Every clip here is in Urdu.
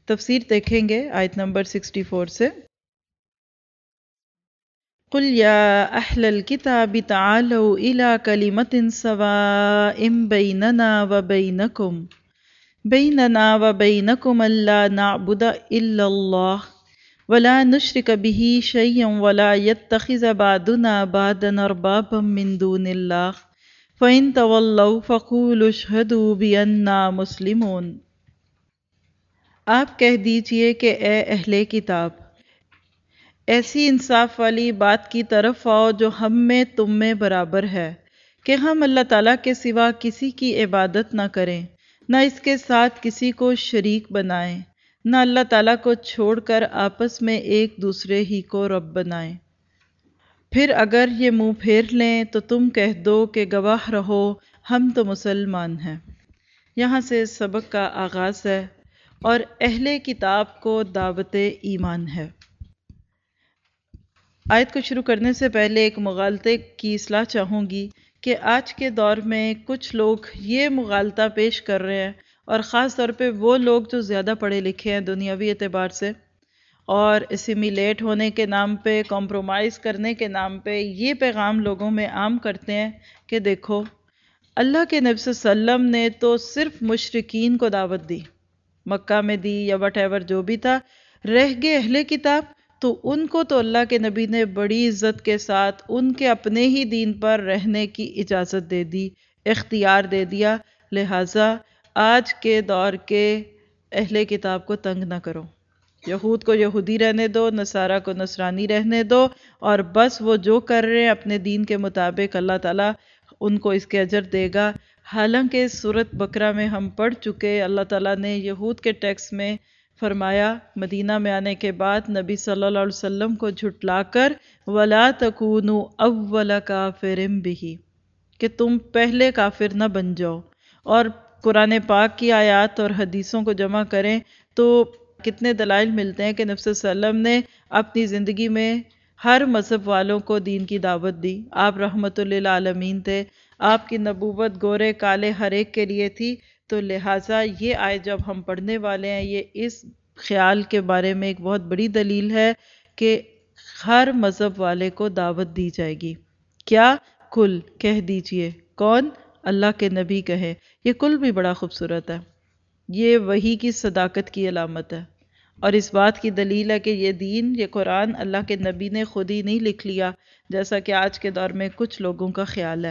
تفسیر دیکھیں گے آیت نمبر 64 سے۔ قل یا اہل الکتاب تعالوا الی کلمۃ سواء بیننا وبینکم الا نعبد الا اللہ ولا نشرک به شیئا ولا يتخذ بعضنا بعضا اربابا من دون اللہ فإن تولوا فقولوا اشہدوا بأننا مسلمون۔ آپ کہہ دیجئے کہ اے اہل کتاب، ایسی انصاف والی بات کی طرف آؤ جو ہم میں تم میں برابر ہے، کہ ہم اللہ تعالیٰ کے سوا کسی کی عبادت نہ کریں، نہ اس کے ساتھ کسی کو شریک بنائیں، نہ اللہ تعالیٰ کو چھوڑ کر آپس میں ایک دوسرے ہی کو رب بنائیں۔ پھر اگر یہ منہ پھیر لیں تو تم کہہ دو کہ گواہ رہو ہم تو مسلمان ہیں۔ یہاں سے سبق کا آغاز ہے اور اہل کتاب کو دعوت ایمان ہے۔ آیت کو شروع کرنے سے پہلے ایک مغالطے کی اصلاح چاہوں گی کہ آج کے دور میں کچھ لوگ یہ مغالطہ پیش کر رہے ہیں، اور خاص طور پہ وہ لوگ جو زیادہ پڑھے لکھے ہیں دنیاوی اعتبار سے، اور اسیمیلیٹ ہونے کے نام پہ، کمپرومائز کرنے کے نام پہ یہ پیغام لوگوں میں عام کرتے ہیں کہ دیکھو اللہ کے نبی صلی اللہ علیہ وسلم نے تو صرف مشرکین کو دعوت دی، مکہ میں دی یا وٹ ایور جو بھی تھا، رہ گئے اہل کتاب تو ان کو تو اللہ کے نبی نے بڑی عزت کے ساتھ ان کے اپنے ہی دین پر رہنے کی اجازت دے دی، اختیار دے دیا۔ لہٰذا آج کے دور کے اہل کتاب کو تنگ نہ کرو، یہود کو یہودی رہنے دو، نصارہ کو نصرانی رہنے دو، اور بس وہ جو کر رہے ہیں اپنے دین کے مطابق اللہ تعالیٰ ان کو اس کے اجر دے گا۔ حالانکہ سورۃ بقرہ میں ہم پڑھ چکے، اللہ تعالیٰ نے یہود کے ٹیکس میں فرمایا مدینہ میں آنے کے بعد نبی صلی اللہ علیہ وسلم کو جھٹلا کر وَلَا تَكُونُوا أَوَّلَ كَافِرٍ بِهِ، کہ تم پہلے کافر نہ بن جاؤ۔ اور قرآن پاک کی آیات اور حدیثوں کو جمع کریں تو کتنے دلائل ملتے ہیں کہ نبی صلی اللہ علیہ وسلم نے اپنی زندگی میں ہر مذہب والوں کو دین کی دعوت دی۔ آپ رحمت للعالمین تھے، آپ کی نبوت گورے کالے ہر ایک کے لیے تھی، تو لہٰذا یہ آیت جب ہم پڑھنے والے ہیں یہ اس خیال کے بارے میں ایک بہت بڑی دلیل ہے کہ ہر مذہب والے کو دعوت دی جائے گی۔ کیا؟ کل، کہہ دیجئے۔ کون؟ اللہ کے نبی کہے۔ یہ کل بھی بڑا خوبصورت ہے، یہ وحی کی صداقت کی علامت ہے، اور اس بات کی دلیل ہے کہ یہ دین، یہ قرآن اللہ کے نبی نے خود ہی نہیں لکھ لیا جیسا کہ آج کے دور میں کچھ لوگوں کا خیال ہے،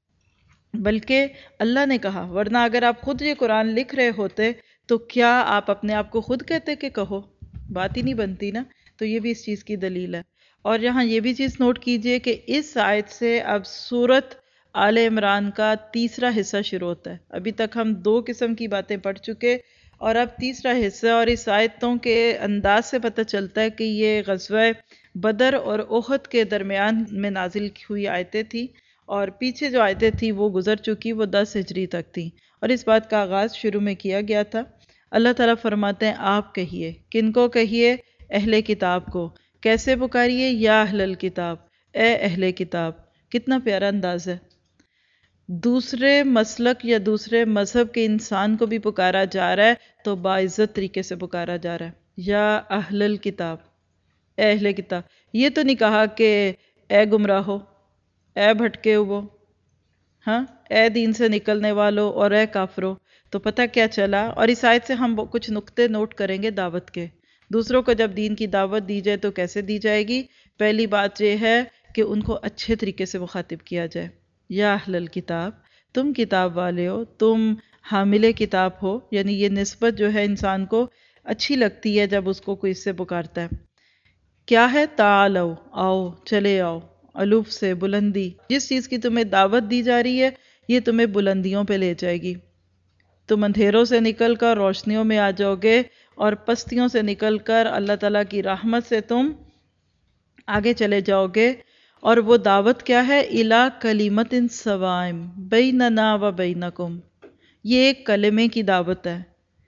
بلکہ اللہ نے کہا۔ ورنہ اگر آپ خود یہ قرآن لکھ رہے ہوتے تو کیا آپ اپنے آپ کو خود کہتے کہ کہو؟ بات ہی نہیں بنتی نا۔ تو یہ بھی اس چیز کی دلیل ہے۔ اور یہاں یہ بھی چیز نوٹ کیجئے کہ اس آیت سے اب سورۃ آل عمران کا تیسرا حصہ شروع ہوتا ہے۔ ابھی تک ہم 2 قسم کی باتیں پڑھ چکے، اور اب تیسرا حصہ، اور اس آیتوں کے انداز سے پتہ چلتا ہے کہ یہ غزوہ بدر اور احد کے درمیان میں نازل ہوئی آیتیں تھیں، اور پیچھے جو آیتیں تھیں وہ گزر چکی، وہ 10 ہجری تک تھیں، اور اس بات کا آغاز شروع میں کیا گیا تھا۔ اللہ تعالیٰ فرماتے ہیں آپ کہیے، کن کو کہیے؟ اہل کتاب کو۔ کیسے پکاریے؟ یا اہل الکتاب، اے اہل کتاب۔ کتنا پیارا انداز ہے۔ دوسرے مسلک یا دوسرے مذہب کے انسان کو بھی پکارا جا رہا ہے تو باعزت طریقے سے پکارا جا رہا ہے، یا اہل الکتاب، اے اہل کتاب۔ یہ تو نہیں کہا کہ اے گمراہو، اے بھٹکے ہوئے، ہاں، اے دین سے نکلنے والو، اور اے کافرو۔ تو پتہ کیا چلا؟ اور اس آیت سے ہم کچھ نقطے نوٹ کریں گے دعوت کے۔ دوسروں کو جب دین کی دعوت دی جائے تو کیسے دی جائے گی؟ پہلی بات یہ ہے کہ ان کو اچھے طریقے سے مخاطب کیا جائے۔ یا اہل الکتاب، تم کتاب والے ہو، تم حامل کتاب ہو، یعنی یہ نسبت جو ہے انسان کو اچھی لگتی ہے جب اس کو کوئی اس سے پکارتا ہے۔ کیا ہے؟ تعالو، آؤ، چلے آؤ، الوف سے بلندی۔ جس چیز کی تمہیں دعوت دی جا رہی ہے یہ تمہیں بلندیوں پہ لے جائے گی۔ تم اندھیروں سے نکل کر روشنیوں میں آ جاؤ گے، اور پستیوں سے نکل کر اللہ تعالیٰ کی رحمت سے تم آگے چلے جاؤ گے۔ اور وہ دعوت کیا ہے؟ اِلیٰ کلمۃ سواء بیننا و بینکم، یہ ایک کلمے کی دعوت ہے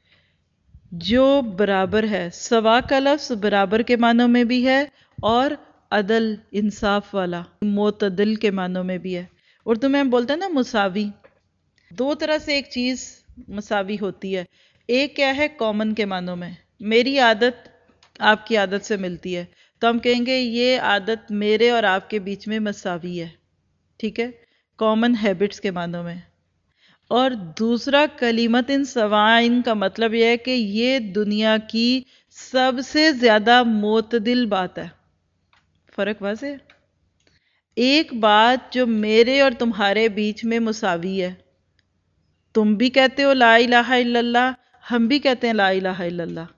جو برابر ہے۔ سوا کا لفظ برابر کے معنوں میں بھی ہے، اور عدل، انصاف والا، معتدل کے معنوں میں بھی ہے۔ اردو میں ہم بولتے ہیں نا مساوی۔ 2 طرح سے ایک چیز مساوی ہوتی ہے۔ ایک کیا ہے؟ کامن کے معنوں میں، میری عادت آپ کی عادت سے ملتی ہے تو ہم کہیں گے یہ عادت میرے اور آپ کے بیچ میں مساوی ہے، ٹھیک ہے، کامن ہیبٹس کے معنوں میں۔ اور دوسرا کلیمت سوائن کا مطلب یہ ہے کہ یہ دنیا کی سب سے زیادہ معتدل بات ہے۔ فرق واضح ہے؟ ایک بات جو میرے اور تمہارے بیچ میں مساوی ہے، تم بھی کہتے ہو لا الہ الا اللہ، ہم بھی کہتے ہیں لا الہ الا اللہ،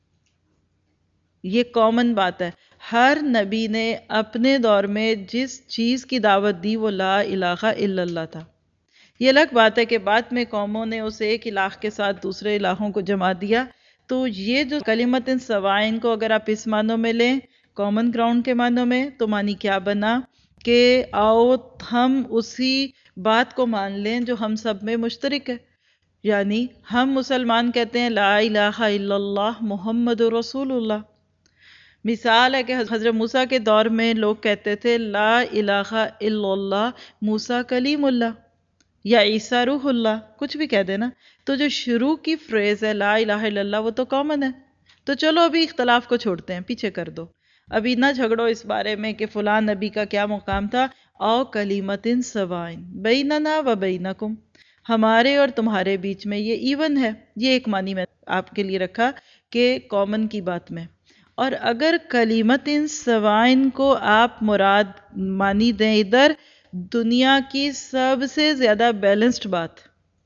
یہ کامن بات ہے۔ ہر نبی نے اپنے دور میں جس چیز کی دعوت دی وہ لا الہ الا اللہ تھا۔ یہ الگ بات ہے کہ بعد میں قوموں نے اسے ایک الہ کے ساتھ دوسرے الہوں کو جما دیا۔ تو یہ جو کلمت سوائن کو اگر آپ اس معنوں میں لیں، کامن گراؤنڈ کے معنوں میں، تو معنی کیا بنا کہ آؤ ہم اسی بات کو مان لیں جو ہم سب میں مشترک ہے۔ یعنی ہم مسلمان کہتے ہیں لا الہ الا اللہ محمد رسول اللہ۔ مثال ہے کہ حضرت موسیٰ کے دور میں لوگ کہتے تھے لا الہ الا اللہ موسیٰ کلیم اللہ یا عیسیٰ روح اللہ، کچھ بھی کہہ دینا۔ تو جو شروع کی فریز ہے لا الہ الا اللہ وہ تو کامن ہے۔ تو چلو ابھی اختلاف کو چھوڑتے ہیں، پیچھے کر دو، ابھی نہ جھگڑو اس بارے میں کہ فلاں نبی کا کیا مقام تھا۔ او کلمت سوائن بیننا و بینکم، ہمارے اور تمہارے بیچ میں یہ ایون ہے۔ یہ ایک معنی میں آپ کے لیے رکھا کہ کامن کی بات میں۔ اور اگر کلمت سوائن کو آپ مراد مانی دیں ادھر دنیا کی سب سے زیادہ بیلنسڈ بات،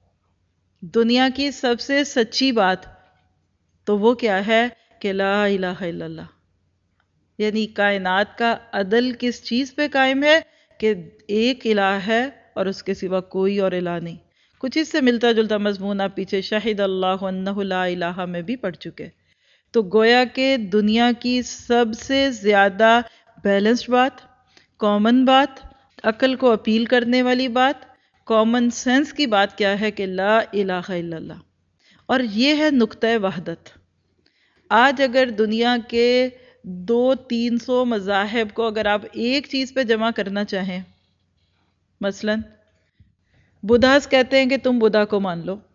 دنیا کی سب سے سچی بات، تو وہ کیا ہے کہ لا الہ الا اللہ۔ یعنی کائنات کا عدل کس چیز پہ قائم ہے کہ ایک الہ ہے اور اس کے سوا کوئی اور الہ نہیں۔ کچھ اس سے ملتا جلتا مضمون آپ پیچھے شاہد اللہ انہ لا الہ میں بھی پڑھ چکے۔ تو گویا کہ دنیا کی سب سے زیادہ بیلنسڈ بات، کامن بات، عقل کو اپیل کرنے والی بات، کامن سینس کی بات کیا ہے کہ لا الہ الا اللہ۔ اور یہ ہے نقطہ وحدت۔ آج اگر دنیا کے 200-300 مذاہب کو اگر آپ ایک چیز پہ جمع کرنا چاہیں، مثلا بدھاس کہتے ہیں کہ تم بدھا کو مان لو،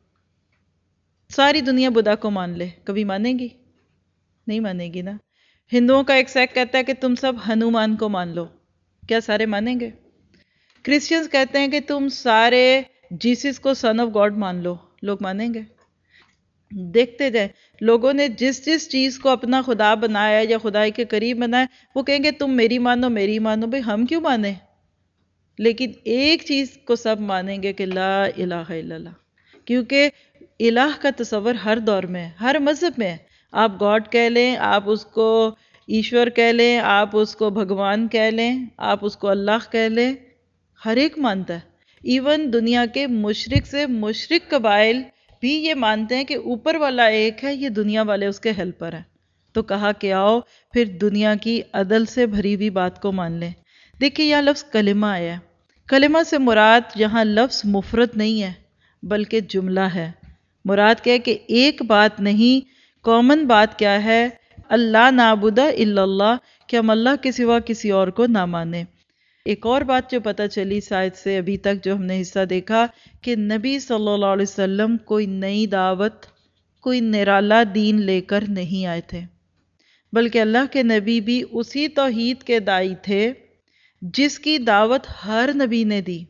ساری دنیا بدھا کو مان لے، کبھی مانے گی؟ نہیں مانے گی نا۔ ہندوؤں کا ایک سیکٹ کہتا ہے کہ تم سب ہنومان کو مان لو، کیا سارے مانیں گے؟ کرسچنز کہتے ہیں کہ تم سارے جیسس کو سن آف گاڈ مان لو، لوگ مانیں گے؟ دیکھتے جائیں، لوگوں نے جس جس چیز کو اپنا خدا بنایا یا خدائی کے قریب بنایا وہ کہیں گے تم میری مانو میری مانو، بھئی ہم کیوں مانیں؟ لیکن ایک چیز کو سب مانیں گے کہ لا الہ الا اللہ، کیونکہ الہ کا تصور ہر دور میں ہے، ہر مذہب میں ہے۔ آپ گاڈ کہہ لیں، آپ اس کو ایشور کہہ لیں، آپ اس کو بھگوان کہہ لیں، آپ اس کو اللہ کہہ لیں، ہر ایک مانتا ہے۔ ایون دنیا کے مشرک سے مشرک قبائل بھی یہ مانتے ہیں کہ اوپر والا ایک ہے، یہ دنیا والے اس کے ہیلپر ہیں۔ تو کہا کہ آؤ پھر دنیا کی عدل سے بھری ہوئی بات کو مان لیں۔ دیکھیں یہاں لفظ کلمہ آیا ہے، کلمہ سے مراد یہاں لفظ مفرد نہیں ہے بلکہ جملہ ہے۔ مراد کیا ہے کہ ایک بات نہیں، کامن بات کیا ہے؟ اللہ نعبد الا اللہ، کہ ہم اللہ کے سوا کسی اور کو نہ مانیں۔ ایک اور بات جو پتہ چلی شاید سے ابھی تک جو ہم نے حصہ دیکھا کہ نبی صلی اللہ علیہ وسلم کوئی نئی دعوت، کوئی نرالا دین لے کر نہیں آئے تھے، بلکہ اللہ کے نبی بھی اسی توحید کے داعی تھے جس کی دعوت ہر نبی نے دی۔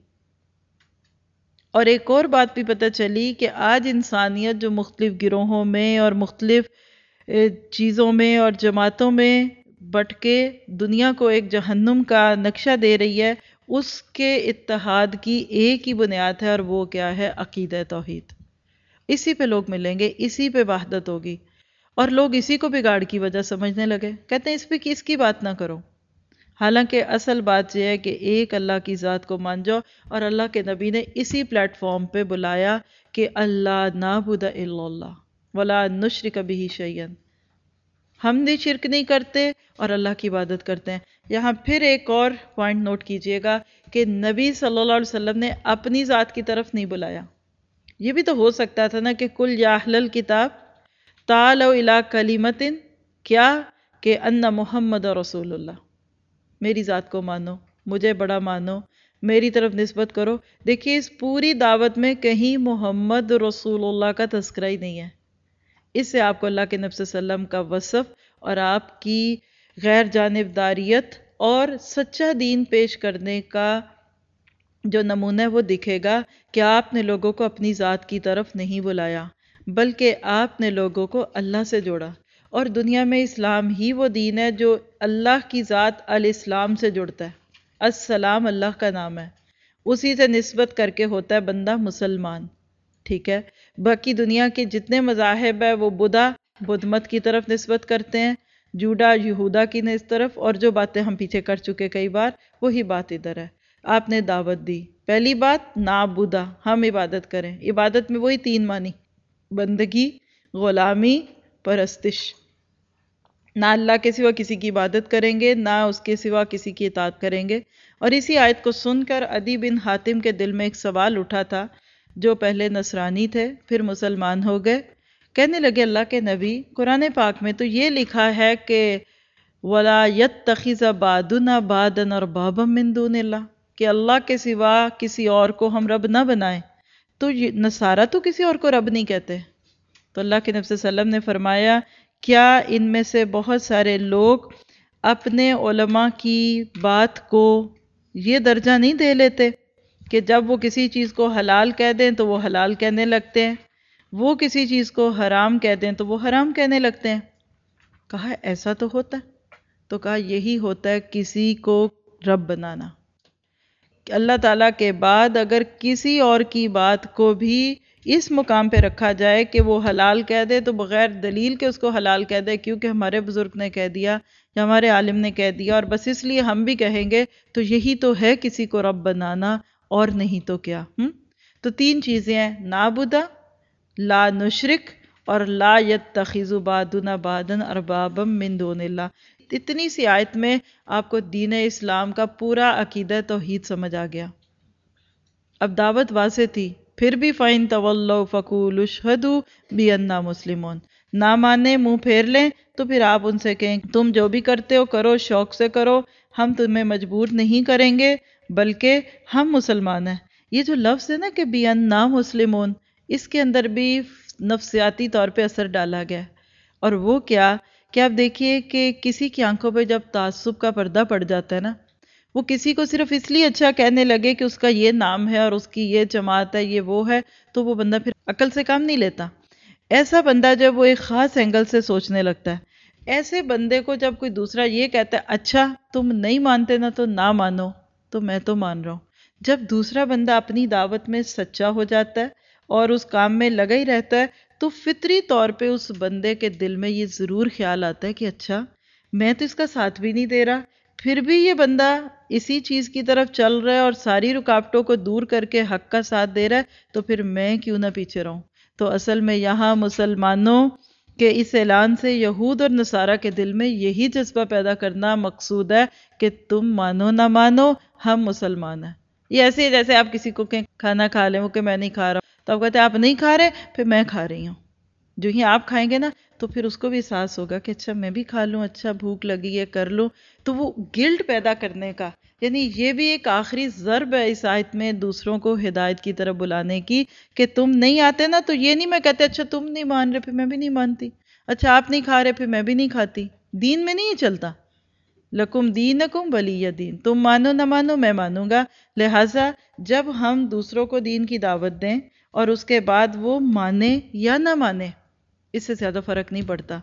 اور ایک اور بات بھی پتہ چلی کہ آج انسانیت جو مختلف گروہوں میں اور مختلف چیزوں میں اور جماعتوں میں بٹ کے دنیا کو ایک جہنم کا نقشہ دے رہی ہے، اس کے اتحاد کی ایک ہی بنیاد ہے، اور وہ کیا ہے؟ عقیدہ توحید۔ اسی پہ لوگ ملیں گے، اسی پہ وحدت ہوگی، اور لوگ اسی کو بگاڑ کی وجہ سمجھنے لگے، کہتے ہیں اس پہ کس کی بات نہ کرو۔ حالانکہ اصل بات یہ ہے کہ ایک اللہ کی ذات کو مان جاؤ، اور اللہ کے نبی نے اسی پلیٹ فارم پہ بلایا کہ اللہ نعبد الا اللہ ولا نشرک بہ شیئا، ہم بھی شرک نہیں کرتے اور اللہ کی عبادت کرتے ہیں۔ یہاں پھر ایک اور پوائنٹ نوٹ کیجئے گا کہ نبی صلی اللہ علیہ وسلم نے اپنی ذات کی طرف نہیں بلایا۔ یہ بھی تو ہو سکتا تھا نا کہ کل یا اہل الکتاب تعالوا الی کلمۃ، کیا کہ ان محمد رسول اللہ، میری ذات کو مانو، مجھے بڑا مانو، میری طرف نسبت کرو۔ دیکھیے اس پوری دعوت میں کہیں محمد رسول اللہ کا تذکرہ ہی نہیں ہے، اس سے آپ کو اللہ کے نبی صلی اللہ علیہ وسلم کا وصف اور آپ کی غیر جانبداریت اور سچا دین پیش کرنے کا جو نمونہ ہے وہ دکھے گا کہ آپ نے لوگوں کو اپنی ذات کی طرف نہیں بلایا بلکہ آپ نے لوگوں کو اللہ سے جوڑا، اور دنیا میں اسلام ہی وہ دین ہے جو اللہ کی ذات الاسلام سے جڑتا ہے۔ السلام اللہ کا نام ہے، اسی سے نسبت کر کے ہوتا ہے بندہ مسلمان، ٹھیک ہے۔ باقی دنیا کے جتنے مذاہب ہیں وہ بدھ مت کی طرف نسبت کرتے ہیں، جوڈا یہودا کی طرف، اور جو باتیں ہم پیچھے کر چکے کئی بار وہی بات ادھر ہے۔ آپ نے دعوت دی، پہلی بات نعبدا، ہم عبادت کریں۔ عبادت میں وہی تین معنی، بندگی، غلامی، پرستش۔ نہ اللہ کے سوا کسی کی عبادت کریں گے، نہ اس کے سوا کسی کی اطاعت کریں گے۔ اور اسی آیت کو سن کر عدی بن حاتم کے دل میں ایک سوال اٹھا تھا، جو پہلے نصرانی تھے پھر مسلمان ہو گئے۔ کہنے لگے اللہ کے نبی، قرآن پاک میں تو یہ لکھا ہے کہ وَلَا يَتَّخِذَ بَعْضُنَا بَعْضًا أَرْبَابًا مِّن دُونِ اللَّهِ، کہ اللہ کے سوا کسی اور کو ہم رب نہ بنائیں۔ تو نصارہ تو کسی اور کو رب نہیں کہتے۔ تو اللہ کے نبی صلی اللہ علیہ وسلم نے فرمایا، کیا ان میں سے بہت سارے لوگ اپنے علماء کی بات کو یہ درجہ نہیں دے لیتے کہ جب وہ کسی چیز کو حلال کہہ دیں تو وہ حلال کہنے لگتے ہیں، وہ کسی چیز کو حرام کہہ دیں تو وہ حرام کہنے لگتے ہیں؟ کہا ایسا تو ہوتا ہے۔ تو کہا یہی ہوتا ہے کسی کو رب بنانا۔ اللہ تعالیٰ کے بعد اگر کسی اور کی بات کو بھی اس مقام پہ رکھا جائے کہ وہ حلال کہہ دے تو بغیر دلیل کے اس کو حلال کہہ دے، کیونکہ ہمارے بزرگ نے کہہ دیا یا ہمارے عالم نے کہہ دیا اور بس اس لیے ہم بھی کہیں گے، تو یہی تو ہے کسی کو رب بنانا، اور نہیں تو کیا۔ تو تین چیزیں ہیں، نعبدا، لا نشرک، اور لا یتخذ بعضنا بعضا اربابا من دون اللہ۔ اتنی سی آیت میں آپ کو دین اسلام کا پورا عقیدہ توحید سمجھ آ گیا۔ اب دعوت واضح تھی، پھر بھی فَإِن تَوَلَّوْا فَقُولُوا اشْهَدُوا بِأَنَّا مُسْلِمُونَ، نہ مانے منہ پھیر لیں تو پھر آپ ان سے کہیں تم جو بھی کرتے ہو کرو، شوق سے کرو، ہم تمہیں مجبور نہیں کریں گے، بلکہ ہم مسلمان ہیں۔ یہ جو لفظ ہے نا کہ بِأَنَّا مُسْلِمُونَ، اس کے اندر بھی نفسیاتی طور پہ اثر ڈالا گیا ہے۔ اور وہ کیا کہ آپ دیکھیے کہ کسی کی آنکھوں پہ جب تعصب کا پردہ پڑ جاتا ہے نا، وہ کسی کو صرف اس لیے اچھا کہنے لگے کہ اس کا یہ نام ہے اور اس کی یہ جماعت ہے، یہ وہ ہے، تو وہ بندہ پھر عقل سے کام نہیں لیتا۔ ایسا بندہ جب وہ ایک خاص اینگل سے سوچنے لگتا ہے، ایسے بندے کو جب کوئی دوسرا یہ کہتا ہے اچھا تم نہیں مانتے نا تو نہ مانو، تو میں تو مان رہا ہوں۔ جب دوسرا بندہ اپنی دعوت میں سچا ہو جاتا ہے اور اس کام میں لگا ہی رہتا ہے، تو فطری طور پہ اس بندے کے دل میں یہ ضرور خیال آتا ہے کہ اچھا میں تو اس کا ساتھ بھی نہیں دے رہا، پھر بھی یہ بندہ اسی چیز کی طرف چل رہا ہے اور ساری رکاوٹوں کو دور کر کے حق کا ساتھ دے رہا ہے، تو پھر میں کیوں نہ پیچھے رہوں۔ تو اصل میں یہاں مسلمانوں کے اس اعلان سے یہود اور نصارہ کے دل میں یہی جذبہ پیدا کرنا مقصود ہے کہ تم مانو نہ مانو ہم مسلمان ہیں۔ یہ ایسے ہی جیسے آپ کسی کو کہیں کھانا کھا لیں، وہ کہ میں نہیں کھا رہا ہوں، تو آپ کہتے ہیں آپ نہیں کھا رہے، پھر میں کھا رہی ہوں۔ جو ہی آپ کھائیں گے نا تو پھر اس کو بھی احساس ہوگا کہ اچھا میں بھی کھا لوں، اچھا بھوک لگی ہے کر لوں۔ تو وہ گلٹ پیدا کرنے کا، یعنی یہ بھی ایک آخری ضرب ہے اس آیت میں دوسروں کو ہدایت کی طرف بلانے کی، کہ تم نہیں آتے نا تو یہ نہیں میں کہتے اچھا تم نہیں مان رہے پھر میں بھی نہیں مانتی، اچھا آپ نہیں کھا رہے پھر میں بھی نہیں کھاتی۔ دین میں نہیں چلتا، لکم دینکم ولی دین، تم مانو نہ مانو میں مانوں گا۔ لہٰذا جب ہم دوسروں کو دین کی دعوت دیں اور اس کے بعد وہ مانے یا نہ مانے، اس سے زیادہ فرق نہیں پڑتا۔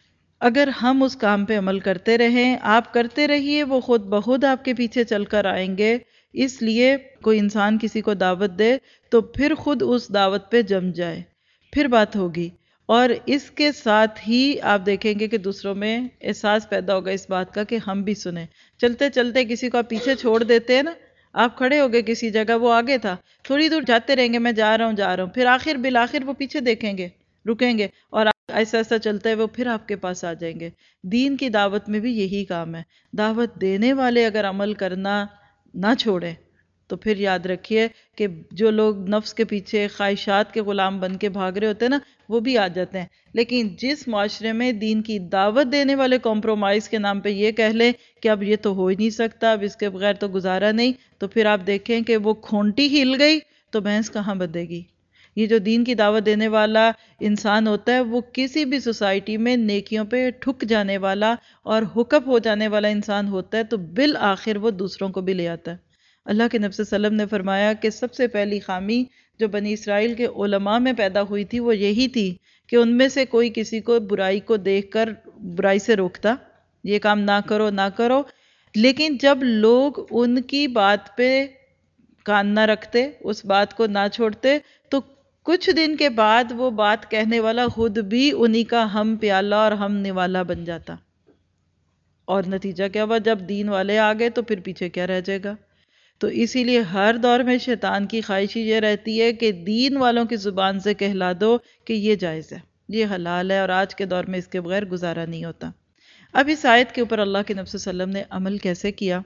اگر ہم اس کام پہ عمل کرتے رہیں، آپ کرتے رہیے، وہ خود بخود آپ کے پیچھے چل کر آئیں گے۔ اس لیے کوئی انسان کسی کو دعوت دے تو پھر خود اس دعوت پہ جم جائے، پھر بات ہوگی۔ اور اس کے ساتھ ہی آپ دیکھیں گے کہ دوسروں میں احساس پیدا ہوگا اس بات کا کہ ہم بھی سنیں۔ چلتے چلتے کسی کو آپ پیچھے چھوڑ دیتے ہیں نا، آپ کھڑے ہو گئے کسی جگہ، وہ آگے تھا، تھوڑی دور جاتے رہیں گے میں جا رہا ہوں، پھر بالآخر وہ پیچھے دیکھیں گے، رکیں گے، اور ایسا ایسا چلتا ہے وہ پھر آپ کے پاس آ جائیں گے۔ دین کی دعوت میں بھی یہی کام ہے۔ دعوت دینے والے اگر عمل کرنا نہ چھوڑیں تو پھر یاد رکھیے کہ جو لوگ نفس کے پیچھے خواہشات کے غلام بن کے بھاگ رہے ہوتے ہیں نا، وہ بھی آ جاتے ہیں۔ لیکن جس معاشرے میں دین کی دعوت دینے والے کمپرومائز کے نام پہ یہ کہہ لیں کہ اب یہ تو ہو ہی نہیں سکتا، اب اس کے بغیر تو گزارا نہیں، تو پھر آپ دیکھیں کہ وہ کھونٹی ہل گئی تو بھینس کہاں بدے گی۔ یہ جو دین کی دعوت دینے والا انسان ہوتا ہے وہ کسی بھی سوسائٹی میں نیکیوں پہ ٹھک جانے والا اور ہکپ ہو جانے والا انسان ہوتا ہے تو بالآخر وہ دوسروں کو بھی لے آتا ہے۔ اللہ کے نبی صلی اللہ علیہ وسلم نے فرمایا کہ سب سے پہلی خامی جو بنی اسرائیل کے علماء میں پیدا ہوئی تھی وہ یہی تھی کہ ان میں سے کوئی کسی کو برائی کو دیکھ کر برائی سے روکتا، یہ کام نہ کرو نہ کرو، لیکن جب لوگ ان کی بات پہ کان نہ رکھتے، اس بات کو نہ چھوڑتے، تو کچھ دن کے بعد وہ بات کہنے والا خود بھی انہی کا ہم پیالہ اور ہم نوالا بن جاتا۔ اور نتیجہ کیا ہوا؟ جب دین والے آ گئے تو پھر پیچھے کیا رہ جائے گا؟ تو اسی لیے ہر دور میں شیطان کی خواہش یہ رہتی ہے کہ دین والوں کی زبان سے کہلا دو کہ یہ جائز ہے، یہ حلال ہے، اور آج کے دور میں اس کے بغیر گزارا نہیں ہوتا۔ اب اس آیت کے اوپر اللہ کے نبی صلی اللہ علیہ وسلم نے عمل کیسے کیا؟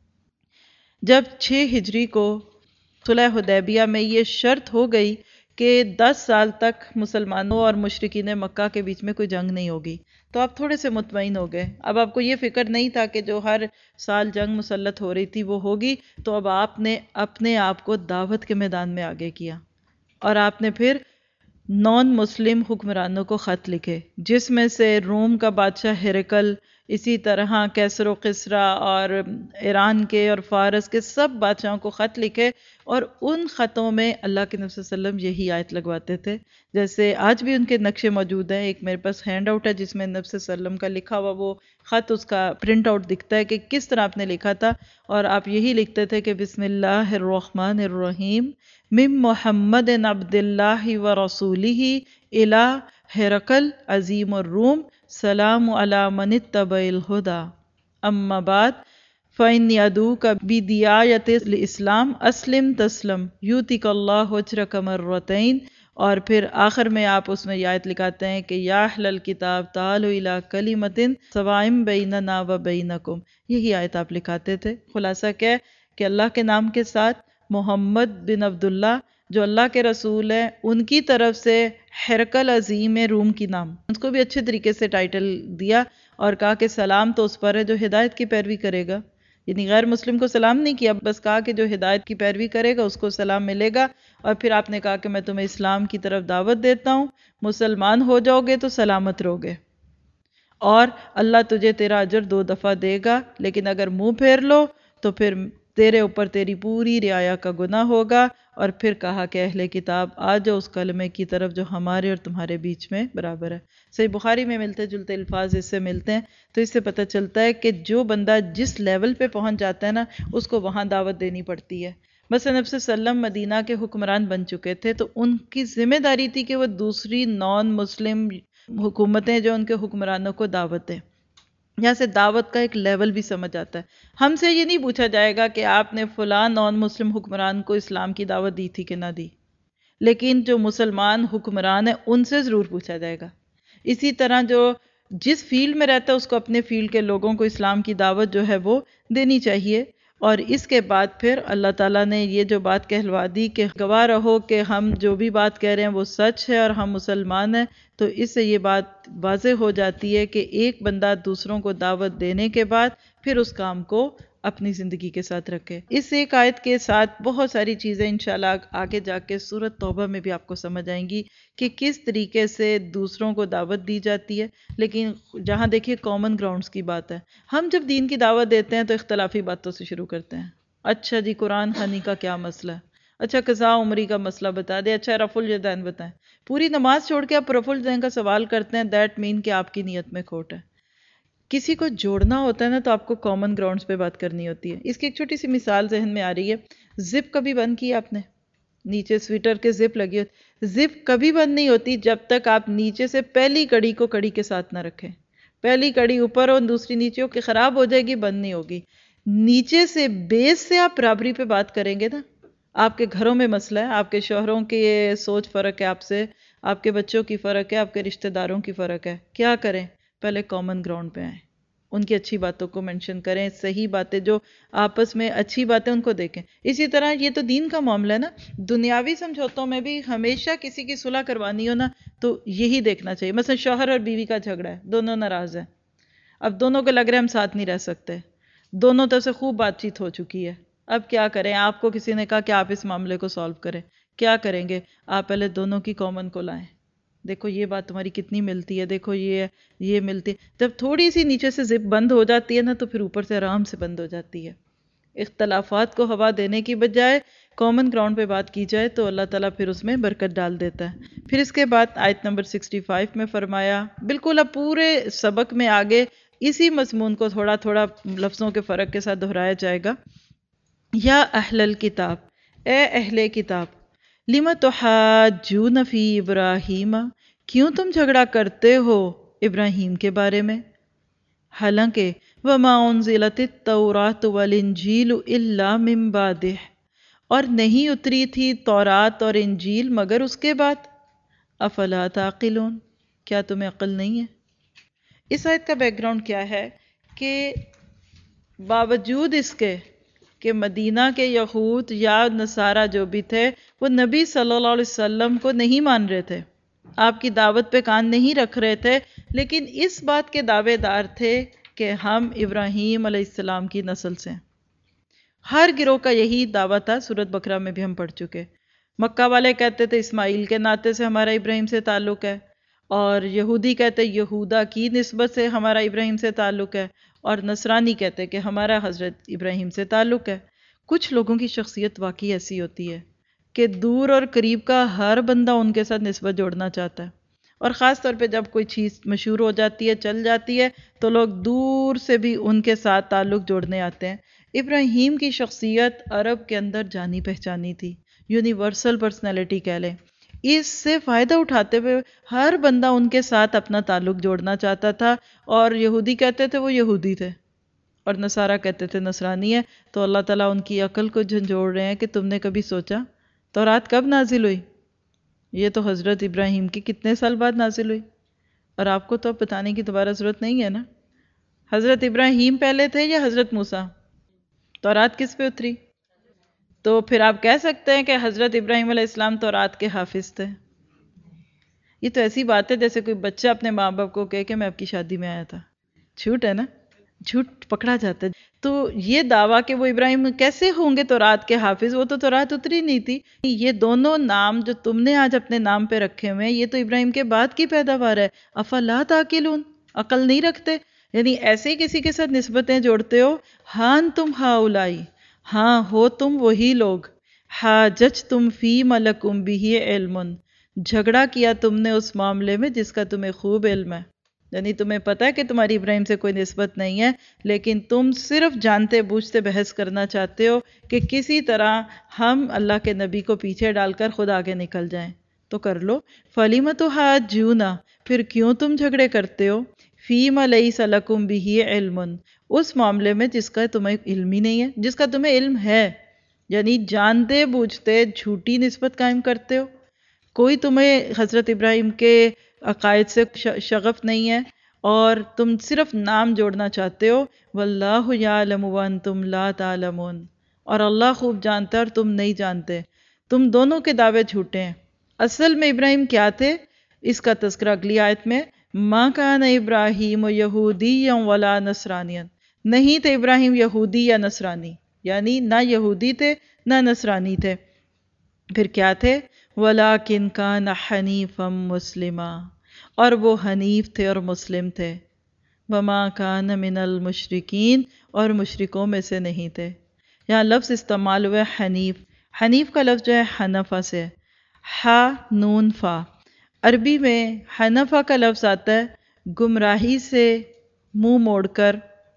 جب 6 ہجری کو صلح حدیبیہ میں یہ شرط ہو گئی کہ 10 سال تک مسلمانوں اور مشرکین مکہ کے بیچ میں کوئی جنگ نہیں ہوگی، تو آپ تھوڑے سے مطمئن ہو گئے۔ اب آپ کو یہ فکر نہیں تھا کہ جو ہر سال جنگ مسلط ہو رہی تھی وہ ہوگی، تو اب آپ نے اپنے آپ کو دعوت کے میدان میں آگے کیا، اور آپ نے پھر نان مسلم حکمرانوں کو خط لکھے، جس میں سے روم کا بادشاہ ہرقل، اسی طرح کیسر و قسرا اور ایران کے اور فارس کے سب بادشاہوں کو خط لکھے، اور ان خطوں میں اللہ کے نبی صلی اللہ علیہ وسلم یہی آیت لگواتے تھے۔ جیسے آج بھی ان کے نقشے موجود ہیں، ایک میرے پاس ہینڈ آؤٹ ہے جس میں نبی صلی اللہ علیہ وسلم کا لکھا ہوا وہ خط، اس کا پرنٹ آؤٹ دکھتا ہے کہ کس طرح آپ نے لکھا تھا، اور آپ یہی لکھتے تھے کہ بسم اللہ الرحمن الرحیم من محمد عبد اللہ و رسولہ الی ہرقل عظیم الروم سلام علی من اتبع الہدی اما بعد فإنی ادعوک بدعایت الاسلام اسلم تسلم یؤتک اللہ اجرک مرتین۔ اور پھر آخر میں آپ اس میں یہ آیت لکھاتے ہیں کہ یا اہل الکتاب تعالوا الی کلمۃ سواء بیننا و بینکم، یہی آیت آپ لکھاتے تھے۔ خلاصہ کیا ہے کہ اللہ کے نام کے ساتھ محمد بن عبداللہ جو اللہ کے رسول ہیں ان کی طرف سے ہرقل عظیم روم کی نام، اس کو بھی اچھے طریقے سے ٹائٹل دیا اور کہا کہ سلام تو اس پر ہے جو ہدایت کی پیروی کرے گا، یعنی غیر مسلم کو سلام نہیں کیا، بس کہا کہ جو ہدایت کی پیروی کرے گا اس کو سلام ملے گا۔ اور پھر آپ نے کہا کہ میں تمہیں اسلام کی طرف دعوت دیتا ہوں، مسلمان ہو جاؤ گے تو سلامت رہو گے، اور اللہ تجھے تیرا اجر 2 دفعہ دے گا، لیکن اگر منہ پھیر لو تو پھر تیرے اوپر تیری پوری رعایا کا گناہ ہوگا۔ اور پھر کہا کہ اہل کتاب آ جاؤ اس کلمے کی طرف جو ہمارے اور تمہارے بیچ میں برابر ہے۔ صحیح بخاری میں ملتے جلتے الفاظ اس سے ملتے ہیں، تو اس سے پتہ چلتا ہے کہ جو بندہ جس لیول پہ پہنچ جاتا ہے نا اس کو وہاں دعوت دینی پڑتی ہے۔ مثلا نبی صلی اللہ علیہ وسلم مدینہ کے حکمران بن چکے تھے، تو ان کی ذمہ داری تھی کہ وہ دوسری نان مسلم حکومتیں جو ان کے حکمرانوں کو دعوت دیں۔ یہاں سے دعوت کا ایک لیول بھی سمجھ آتا ہے۔ ہم سے یہ نہیں پوچھا جائے گا کہ آپ نے فلاں نان مسلم حکمران کو اسلام کی دعوت دی تھی کہ نہ دی، لیکن جو مسلمان حکمران ہیں ان سے ضرور پوچھا جائے گا۔ اسی طرح جو جس فیلڈ میں رہتا ہے اس کو اپنے فیلڈ کے لوگوں کو اسلام کی دعوت جو ہے وہ دینی چاہیے۔ اور اس کے بعد پھر اللہ تعالیٰ نے یہ جو بات کہلوا دی کہ گواہ رہو کہ ہم جو بھی بات کہہ رہے ہیں وہ سچ ہے اور ہم مسلمان ہیں، تو اس سے یہ بات واضح ہو جاتی ہے کہ ایک بندہ دوسروں کو دعوت دینے کے بعد پھر اس کام کو اپنی زندگی کے ساتھ رکھے۔ اس ایک آیت کے ساتھ بہت ساری چیزیں انشاءاللہ آگے جا کے سورۃ توبہ میں بھی آپ کو سمجھ آئیں گی کہ کس طریقے سے دوسروں کو دعوت دی جاتی ہے، لیکن جہاں دیکھیے کامن گراؤنڈز کی بات ہے۔ ہم جب دین کی دعوت دیتے ہیں تو اختلافی باتوں سے شروع کرتے ہیں، اچھا جی قرآن خوانی کا کیا مسئلہ ہے، اچھا قضاء عمری کا مسئلہ بتا دیں، اچھا رفع الیدین بتائیں۔ پوری نماز چھوڑ کے آپ رفع الیدین کا سوال کرتے ہیں، دیٹ مین کہ آپ کی نیت میں کھوٹ ہے۔ کسی کو جوڑنا ہوتا ہے نا تو آپ کو کامن گراؤنڈز پہ بات کرنی ہوتی ہے۔ اس کی ایک چھوٹی سی مثال ذہن میں آ رہی ہے، زپ کبھی بند کی آپ نے؟ نیچے سویٹر کے زپ لگی ہوتی، زپ کبھی بند نہیں ہوتی جب تک آپ نیچے سے پہلی کڑی کو کڑی کے ساتھ نہ رکھیں۔ پہلی کڑی اوپر ہو دوسری نیچے ہو کہ خراب ہو جائے گی، بند نہیں ہوگی۔ نیچے سے بیس سے آپ برابری پہ بات کریں گے نا۔ آپ کے گھروں میں مسئلہ ہے، آپ کے شوہروں کی سوچ فرق ہے آپ سے، آپ کے بچوں کی فرق ہے، آپ کے رشتہ داروں کی فرق ہے، کیا کریں؟ پہلے کامن گراؤنڈ پہ آئیں، ان کی اچھی باتوں کو منشن کریں، صحیح باتیں جو آپس میں اچھی باتیں ان کو دیکھیں۔ اسی طرح یہ تو دین کا معاملہ ہے نا، دنیاوی سمجھوتوں میں بھی ہمیشہ کسی کی صلح کروانی ہو نا تو یہی دیکھنا چاہیے۔ مثلا شوہر اور بیوی کا جھگڑا ہے، دونوں ناراض ہیں، اب دونوں کو لگ رہا ہے ہم ساتھ نہیں رہ سکتے، دونوں طرف سے خوب بات چیت ہو چکی ہے، اب کیا کریں؟ آپ کو کسی نے کہا کہ آپ اس معاملے کو سالو کریں، کیا کریں گے؟ آپ پہلے دونوں کی کامن کو لائیں، دیکھو یہ بات تمہاری کتنی ملتی ہے، دیکھو یہ ملتی ہے۔ جب تھوڑی سی نیچے سے زپ بند ہو جاتی ہے نا تو پھر اوپر سے آرام سے بند ہو جاتی ہے۔ اختلافات کو ہوا دینے کی بجائے کامن گراؤنڈ پہ بات کی جائے تو اللہ تعالیٰ پھر اس میں برکت ڈال دیتا ہے۔ پھر اس کے بعد آیت نمبر 65 میں فرمایا، بالکل اب پورے سبق میں آگے اسی مضمون کو تھوڑا تھوڑا لفظوں کے فرق کے ساتھ دہرایا جائے گا۔ یا اہل الکتاب، اے اہل کتاب، لم تحاجون فی ابراہیم، کیوں تم جھگڑا کرتے ہو ابراہیم کے بارے میں، حالانکہ وما انزلت التوراۃ والانجیل الا من بعدہ، اور نہیں اتری تھی تورات اور انجیل مگر اس کے بعد، افلا تعقلون، کیا تمہیں عقل نہیں ہے؟ اس آیت کا بیک گراؤنڈ کیا ہے کہ باوجود اس کے کہ مدینہ کے یہود یا نصارہ جو بھی تھے وہ نبی صلی اللہ علیہ وسلم کو نہیں مان رہے تھے، آپ کی دعوت پہ کان نہیں رکھ رہے تھے، لیکن اس بات کے دعوے دار تھے کہ ہم ابراہیم علیہ السلام کی نسل سے ہیں۔ ہر گروہ کا یہی دعویٰ تھا، سورۃ بقرہ میں بھی ہم پڑھ چکے۔ مکہ والے کہتے تھے اسماعیل کے ناطے سے ہمارا ابراہیم سے تعلق ہے، اور یہودی کہتے یہودا کی نسبت سے ہمارا ابراہیم سے تعلق ہے، اور نصرانی کہتے کہ ہمارا حضرت ابراہیم سے تعلق ہے۔ کچھ لوگوں کی شخصیت واقعی ایسی ہوتی ہے کہ دور اور قریب کا ہر بندہ ان کے ساتھ نسبت جوڑنا چاہتا ہے، اور خاص طور پہ جب کوئی چیز مشہور ہو جاتی ہے، چل جاتی ہے، تو لوگ دور سے بھی ان کے ساتھ تعلق جوڑنے آتے ہیں۔ ابراہیم کی شخصیت عرب کے اندر جانی پہچانی تھی، یونیورسل پرسنالٹی کہہ لیں۔ اس سے فائدہ اٹھاتے ہوئے ہر بندہ ان کے ساتھ اپنا تعلق جوڑنا چاہتا تھا، اور یہودی کہتے تھے وہ یہودی تھے، اور نصارہ کہتے تھے نصرانی ہے۔ تو اللہ تعالیٰ ان کی عقل کو جھنجھوڑ رہے ہیں کہ تم نے کبھی سوچا تورات کب نازل ہوئی؟ یہ تو حضرت ابراہیم کی کتنے سال بعد نازل ہوئی، اور آپ کو تو اب بتانے کی دوبارہ ضرورت نہیں ہے نا۔ حضرت ابراہیم پہلے تھے یا حضرت موسیٰ؟ تورات کس پہ اتری؟ تو پھر آپ کہہ سکتے ہیں کہ حضرت ابراہیم علیہ السلام تورات کے حافظ تھے؟ یہ تو ایسی بات ہے جیسے کوئی بچہ اپنے ماں باپ کو کہے کہ میں آپ کی شادی میں آیا تھا۔ جھوٹ ہے نا، جھوٹ پکڑا جاتا ہے۔ تو یہ دعویٰ کہ وہ ابراہیم کیسے ہوں گے تورات کے حافظ، وہ تو تورات اتری نہیں تھی۔ یہ دونوں نام جو تم نے آج اپنے نام پہ رکھے ہوئے ہیں، یہ تو ابراہیم کے بعد کی پیداوار ہے۔ افلا تعقلون، عقل نہیں رکھتے؟ یعنی ایسے ہی کسی کے ساتھ نسبتیں جوڑتے ہو۔ ہاں تم ہاؤلائی، ہاں ہو تم وہی لوگ، حاججتم فیما لکم بہ علم، جھگڑا کیا تم نے اس معاملے میں جس کا تمہیں خوب علم ہے۔ یعنی تمہیں پتہ ہے کہ تمہاری ابراہیم سے کوئی نسبت نہیں ہے، لیکن تم صرف جانتے بوجھتے بحث کرنا چاہتے ہو کہ کسی طرح ہم اللہ کے نبی کو پیچھے ڈال کر خود آگے نکل جائیں۔ تو کر لو، فَلِمَ تُحَاجُّونَ، پھر کیوں تم جھگڑے کرتے ہو، فِيمَ لَيْسَ لَكُمْ بِهِ علم، اس معاملے میں جس کا تمہیں علم ہی نہیں ہے، جس کا تمہیں علم ہے۔ یعنی جانتے بوجھتے جھوٹی نسبت قائم کرتے ہو۔ کوئی تمہیں حضرت ابراہیم کے عقائد سے شغف نہیں ہے، اور تم صرف نام جوڑنا چاہتے ہو۔ واللہ یعلم وانتم لا تعلمون، اور اللہ خوب جانتا ہے اور تم نہیں جانتے۔ تم دونوں کے دعوے جھوٹے ہیں۔ اصل میں ابراہیم کیا تھے، اس کا تذکرہ اگلی آیت میں، ما کان ابراہیم یہودیا ولا نصرانیا، نہیں تھے ابراہیم یہودی یا نصرانی، یعنی نہ یہودی تھے نہ نصرانی تھے۔ پھر کیا تھے، وَلَٰكِنْ كَانَ حَنِيفًا مُسْلِمًا، اور وہ حنیف تھے اور مسلم تھے۔ وَمَا كَانَ مِنَ الْمُشْرِكِينَ، اور مشرکوں میں سے نہیں تھے۔ یہاں لفظ استعمال ہوا ہے حنیف۔ حنیف کا لفظ جو ہے حنفہ سے، ہا نون فا۔ عربی میں حنفہ کا لفظ آتا ہے گمراہی سے منہ موڑ کر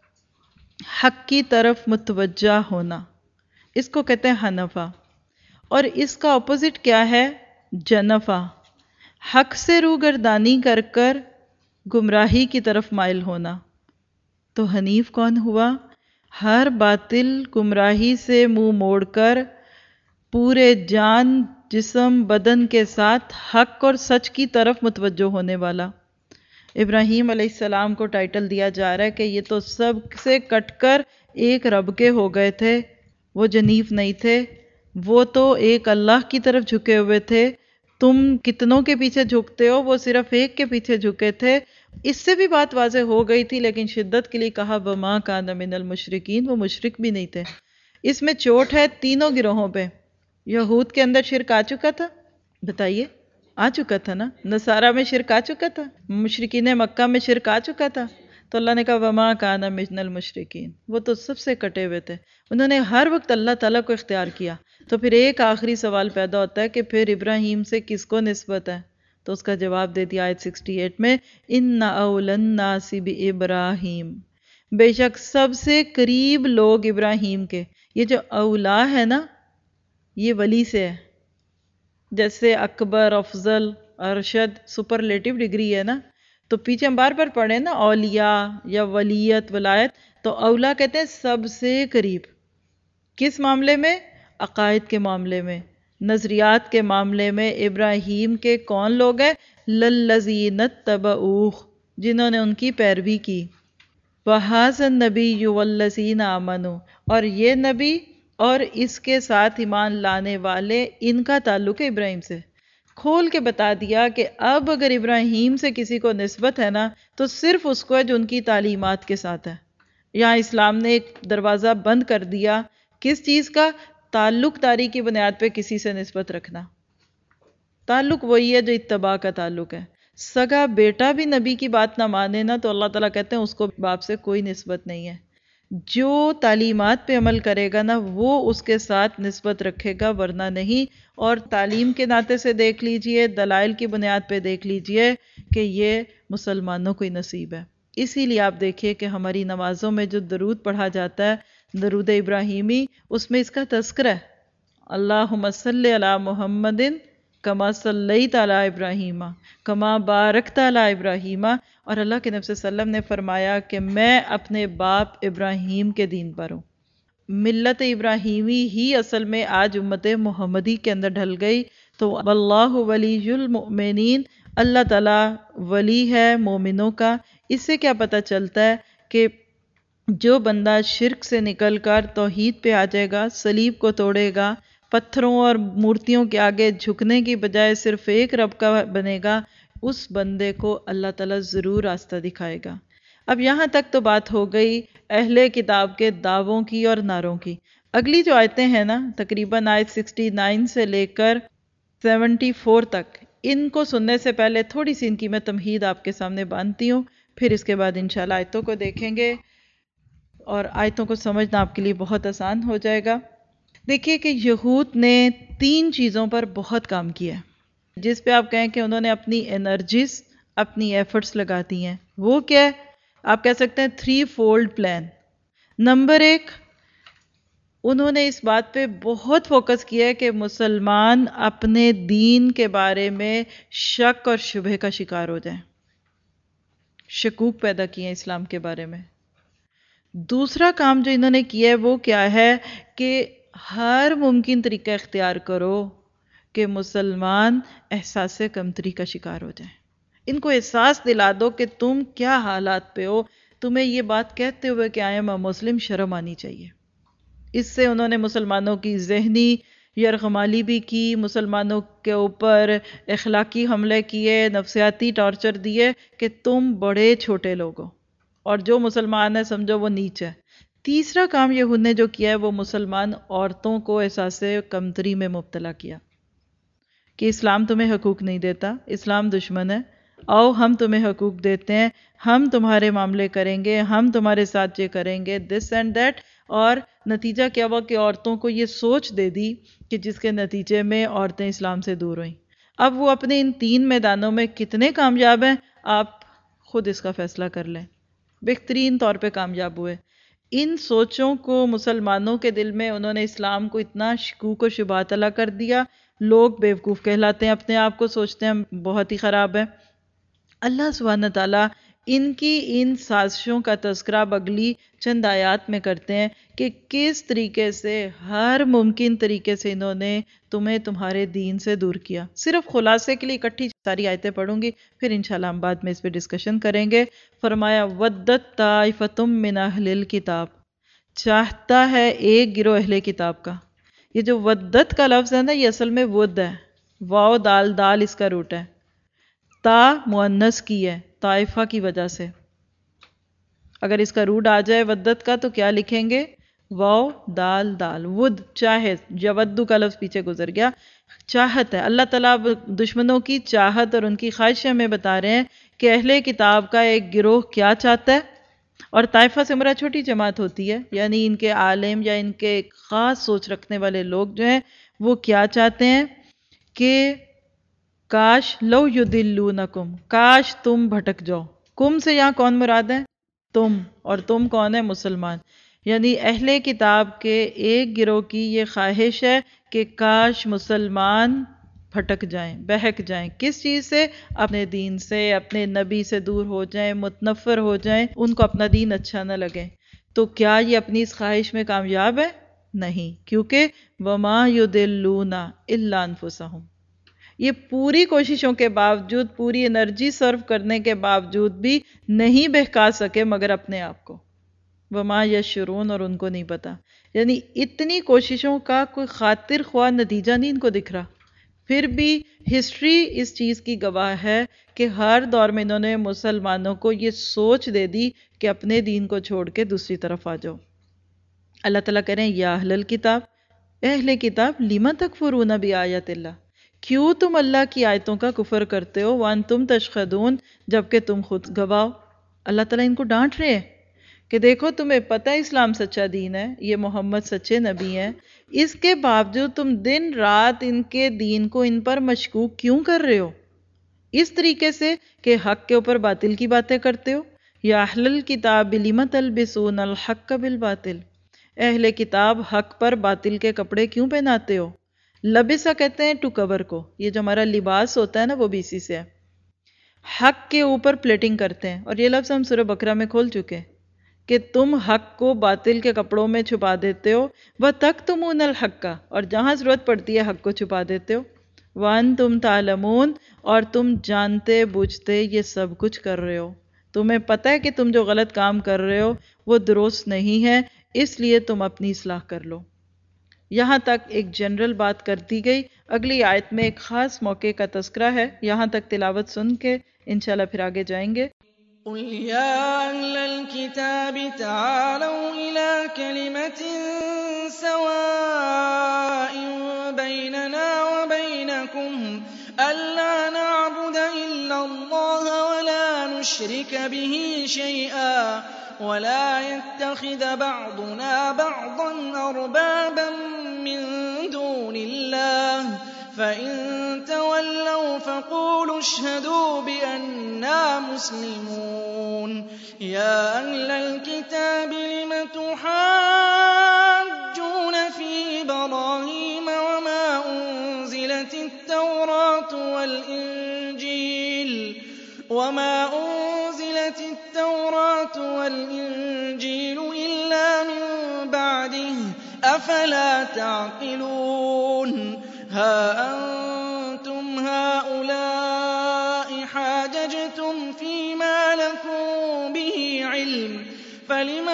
حق کی طرف متوجہ ہونا، اس کو کہتے ہیں حنفہ۔ اور اس کا اپوزٹ کیا ہے، جنفہ، حق سے روگردانی کر کر گمراہی کی طرف مائل ہونا۔ تو حنیف کون ہوا، ہر باطل گمراہی سے منہ موڑ کر پورے جان جسم بدن کے ساتھ حق اور سچ کی طرف متوجہ ہونے والا۔ ابراہیم علیہ السلام کو ٹائٹل دیا جا رہا ہے کہ یہ تو سب سے کٹ کر ایک رب کے ہو گئے تھے، وہ جنیف نہیں تھے، وہ تو ایک اللہ کی طرف جھکے ہوئے تھے۔ تم کتنوں کے پیچھے جھکتے ہو، وہ صرف ایک کے پیچھے جھکے تھے۔ اس سے بھی بات واضح ہو گئی تھی، لیکن شدت کے لیے کہا وَمَا كَانَ مِنَ الْمُشْرِكِينَ، وہ مشرک بھی نہیں تھے۔ اس میں چوٹ ہے تینوں گروہوں پہ، یہود کے اندر شرک آ چکا تھا؟ بتائیے، آ چکا تھا نا؟ نصارہ میں شرک آ چکا تھا؟ مشرکین مکہ میں شرک آ چکا تھا؟ تو اللہ نے کہا وما کان من المشرکین، وہ تو سب سے کٹے ہوئے تھے، انہوں نے ہر وقت اللہ تعالیٰ کو اختیار کیا۔ تو پھر ایک آخری سوال پیدا ہوتا ہے کہ پھر ابراہیم سے کس کو نسبت ہے؟ تو اس کا جواب دے دیا آیت 68 میں، ان اول الناس بابراہیم، بے شک سب سے قریب لوگ ابراہیم کے۔ یہ جو اولا ہے نا، یہ ولی سے ہے، جیسے اکبر، افضل، ارشد سپرلیٹو ڈگری ہے نا، تو پیچھے ہم بار بار پڑھیں نا اولیاء یا ولیت ولایت، تو اولا کہتے ہیں سب سے قریب۔ کس معاملے میں؟ عقائد کے معاملے میں، نظریات کے معاملے میں ابراہیم کے کون لوگ ہیں؟ للذین اتبعوہ، جنہوں نے ان کی پیروی کی۔ وَهَذَا النَّبِيُّ وَالَّذِينَ آمَنُوا، اور یہ نبی اور اس کے ساتھ ایمان لانے والے، ان کا تعلق ہے ابراہیم سے۔ کھول کے بتا دیا کہ اب اگر ابراہیم سے کسی کو نسبت ہے نا، تو صرف اس کو ہے جو ان کی تعلیمات کے ساتھ ہے۔ یہاں اسلام نے ایک دروازہ بند کر دیا، کس چیز کا؟ تعلق داری کی بنیاد پہ کسی سے نسبت رکھنا۔ تعلق وہی ہے جو اتباع کا تعلق ہے۔ سگا بیٹا بھی نبی کی بات نہ مانے نا، تو اللہ تعالیٰ کہتے ہیں اس کو باپ سے کوئی نسبت نہیں ہے۔ جو تعلیمات پہ عمل کرے گا نا، وہ اس کے ساتھ نسبت رکھے گا، ورنہ نہیں۔ اور تعلیم کے ناطے سے دیکھ لیجئے، دلائل کی بنیاد پہ دیکھ لیجئے کہ یہ مسلمانوں کو ہی نصیب ہے۔ اسی لیے آپ دیکھیے کہ ہماری نمازوں میں جو درود پڑھا جاتا ہے، درود ابراہیمی، اس میں اس کا تذکرہ ہے، اللہم صلی علی محمد کما صلیت علی ابراہیم کما بارکت علی ابراہیم۔ اور اللہ کے نبی صلی اللہ علیہ وسلم نے فرمایا کہ میں اپنے باپ ابراہیم کے دین پر ہوں۔ ملت ابراہیمی ہی اصل میں آج امت محمدی کے اندر ڈھل گئی۔ تو واللہ ولی المؤمنین، اللہ تعالیٰ ولی ہے مومنوں کا۔ اس سے کیا پتہ چلتا ہے کہ جو بندہ شرک سے نکل کر توحید پہ آ جائے گا، صلیب کو توڑے گا، پتھروں اور مورتیوں کے آگے جھکنے کی بجائے صرف ایک رب کا بنے گا، اس بندے کو اللہ تعالیٰ ضرور راستہ دکھائے گا۔ اب یہاں تک تو بات ہو گئی اہل کتاب کے دعووں کی اور نعروں کی۔ اگلی جو آیتیں ہیں نا، تقریباً آیت 69 سے لے کر 74 تک، ان کو سننے سے پہلے تھوڑی سی ان کی میں تمہید آپ کے سامنے باندھتی ہوں، پھر اس کے بعد انشاءاللہ آیتوں کو دیکھیں گے اور آیتوں کو سمجھنا آپ کے لیے بہت آسان ہو جائے گا۔ دیکھیے کہ یہود نے 3 چیزوں پر بہت کام کیا ہے، جس پہ آپ کہیں کہ انہوں نے اپنی انرجیز، اپنی ایفرٹس لگا دی ہیں۔ وہ کیا ہے؟ آپ کہہ سکتے ہیں 3 فولڈ پلان۔ نمبر 1، انہوں نے اس بات پہ بہت فوکس کیا ہے کہ مسلمان اپنے دین کے بارے میں شک اور شبہ کا شکار ہو جائیں، شکوک پیدا کیے ہیں اسلام کے بارے میں۔ دوسرا کام جو انہوں نے کیا ہے وہ کیا ہے کہ ہر ممکن طریقہ اختیار کرو کہ مسلمان احساس کمتری کا شکار ہو جائیں۔ ان کو احساس دلا دو کہ تم کیا حالات پہ ہو، تمہیں یہ بات کہتے ہوئے کہ آئی ایم اے مسلم شرم آنی چاہیے۔ اس سے انہوں نے مسلمانوں کی ذہنی یرغمالی بھی کی، مسلمانوں کے اوپر اخلاقی حملے کیے، نفسیاتی ٹارچر دیے کہ تم بڑے چھوٹے لوگ ہو اور جو مسلمان ہے سمجھو وہ نیچ ہے۔ تیسرا کام یہود نے جو کیا ہے وہ مسلمان عورتوں کو احساس کمتری میں مبتلا کیا کہ اسلام تمہیں حقوق نہیں دیتا، اسلام دشمن ہے، آؤ ہم تمہیں حقوق دیتے ہیں، ہم تمہارے معاملے کریں گے، ہم تمہارے ساتھ یہ کریں گے، دس اینڈ دیٹ۔ اور نتیجہ کیا ہوا کہ عورتوں کو یہ سوچ دے دی کہ جس کے نتیجے میں عورتیں اسلام سے دور ہوئیں۔ اب وہ اپنے ان 3 میدانوں میں کتنے کامیاب ہیں، آپ خود اس کا فیصلہ کر لیں۔ بہترین طور پہ کامیاب ہوئے۔ ان سوچوں کو مسلمانوں کے دل میں انہوں نے اسلام کو اتنا شکوک و شبہات عطا کر دیا، لوگ بیوقوف کہلاتے ہیں، اپنے آپ کو سوچتے ہیں بہت ہی خراب ہے۔ اللہ سبحانہ تعالیٰ ان کی ان سازشوں کا تذکرہ اب اگلی چند آیات میں کرتے ہیں کہ کس طریقے سے ہر ممکن طریقے سے انہوں نے تمہیں تمہارے دین سے دور کیا۔ صرف خلاصے کے لیے اکٹھی ساری آیتیں پڑھوں گی، پھر انشاءاللہ ہم بعد میں اس پہ ڈسکشن کریں گے۔ فرمایا وَدَّتْ طَائِفَةٌ مِّنْ أَهْلِ الْكِتَابِ، چاہتا ہے ایک گروہ اہل کتاب کا۔ یہ جو ودت کا لفظ ہے نا، یہ اصل میں ود ہے، واو دال، دال اس کا روٹ ہے، تا مؤنث کی ہے طائفہ کی وجہ سے۔ اگر اس کا روٹ آ جائے ودت کا تو کیا لکھیں گے؟ واو دال دال، ود چاہت، یودو کا لفظ پیچھے گزر گیا، چاہت ہے۔ اللہ تعالیٰ اب دشمنوں کی چاہت اور ان کی خواہش ہمیں بتا رہے ہیں کہ اہل کتاب کا ایک گروہ کیا چاہتا ہے، اور طائفہ سے مراد چھوٹی جماعت ہوتی ہے، یعنی ان کے عالم یا ان کے ایک خاص سوچ رکھنے والے لوگ جو ہیں وہ کیا چاہتے ہیں کہ کاش لو یدلونکم، کاش تم بھٹک جاؤ۔ کم سے یہاں کون مراد ہے؟ تم، اور تم کون ہے؟ مسلمان۔ یعنی اہل کتاب کے ایک گروہ کی یہ خواہش ہے کہ کاش مسلمان پھٹک جائیں، بہک جائیں۔ کس چیز سے؟ اپنے دین سے، اپنے نبی سے دور ہو جائیں، متنفر ہو جائیں، ان کو اپنا دین اچھا نہ لگے۔ تو کیا یہ اپنی اس خواہش میں کامیاب ہے؟ نہیں، کیونکہ وَمَا يُضِلُّونَ إِلَّا أَنفُسَهُمْ، یہ پوری کوششوں کے باوجود، پوری انرجی سرو کرنے کے باوجود بھی نہیں بہکا سکے مگر اپنے آپ کو۔ وما یشعرون، اور ان کو نہیں پتا۔ یعنی اتنی کوششوں کا کوئی خاطر خواہ نتیجہ نہیں ان کو دکھ رہا، پھر بھی ہسٹری اس چیز کی گواہ ہے کہ ہر دور میں انہوں نے مسلمانوں کو یہ سوچ دے دی کہ اپنے دین کو چھوڑ کے دوسری طرف آ جاؤ۔ اللہ تعالیٰ کہہ رہے ہیں یا اہل الکتاب، اہل کتاب لما تکفرون بآیات اللہ، کیوں تم اللہ کی آیتوں کا کفر کرتے ہو، وانتم تشہدون، جبکہ تم خود گواہ۔ اللہ تعالیٰ ان کو ڈانٹ رہے ہیں کہ دیکھو تمہیں پتہ ہے اسلام سچا دین ہے، یہ محمد سچے نبی ہیں، اس کے باوجود تم دن رات ان کے دین کو ان پر مشکوک کیوں کر رہے ہو؟ اس طریقے سے کہ حق کے اوپر باطل کی باتیں کرتے ہو۔ یا اہل الکتاب لم تلبسون الحق بالباطل، اہل کتاب حق پر باطل کے کپڑے کیوں پہناتے ہو؟ لبسا کہتے ہیں ٹو کور کو، یہ جو ہمارا لباس ہوتا ہے نا وہ بھی اسی سے ہے۔ حق کے اوپر پلیٹنگ کرتے ہیں، اور یہ لفظ ہم سورہ بقرہ میں کھول چکے ہیں کہ تم حق کو باطل کے کپڑوں میں چھپا دیتے ہو، وَتَكْتُمُونَ الْحَقَّ، اور جہاں ضرورت پڑتی ہے حق کو چھپا دیتے ہو، وَأَنْتُمْ تَعْلَمُونَ، اور تم جانتے بوجھتے یہ سب کچھ کر رہے ہو، تمہیں پتہ ہے کہ تم جو غلط کام کر رہے ہو وہ درست نہیں ہے، اس لیے تم اپنی اصلاح کر لو۔ یہاں تک ایک جنرل بات کر دی گئی۔ اگلی آیت میں ایک خاص موقع کا تذکرہ ہے، یہاں تک تلاوت سن کے انشاءاللہ پھر آگے جائیں گے۔ قل يا أهل الكتاب تعالوا إلى كلمة سواء بيننا وبينكم ألا نعبد إلا الله ولا نشرك به شيئا ولا يتخذ بعضنا بعضا أربابا من دون الله فإن تولوا فقولوا اشهدوا بأننا مسلمون يا أهل الكتاب لم تحاجون في إبراهيم وما أنزلت التوراة والإنجيل إلا من بعده أفلا تعقلون ها أنتم هؤلاء حاججتم فيما لكم به علم فلم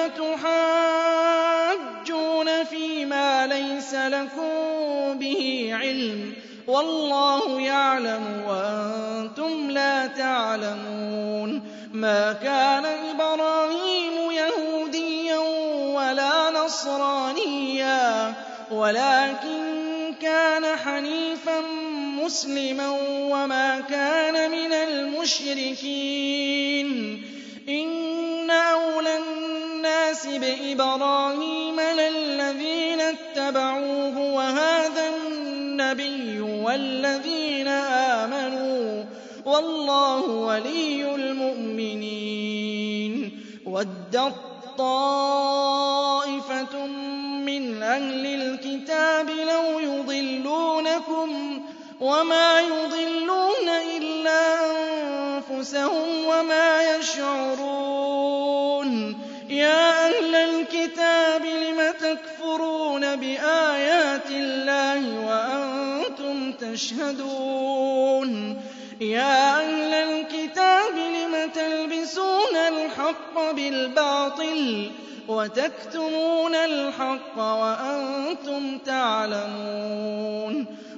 تحاجون فيما ليس لكم به علم والله يعلم وأنتم لا تعلمون ما كان إبراهيم يهوديا ولا نصرانيا ولكن كان حنيفا مسلما وما كان من المشركين إن أولى الناس بإبراهيم للذين اتبعوه وهذا النبي والذين آمنوا والله ولي المؤمنين ودت طائفة من أهل الكتاب لو يضلونكم وما يضلون إلا أنفسهم وما يشعرون يا أهل الكتاب لم تكفرون بآيات الله وأنتم تشهدون يا أهل الكتاب لم تلبسون الحق بالباطل وتكتمون الحق وأنتم تعلمون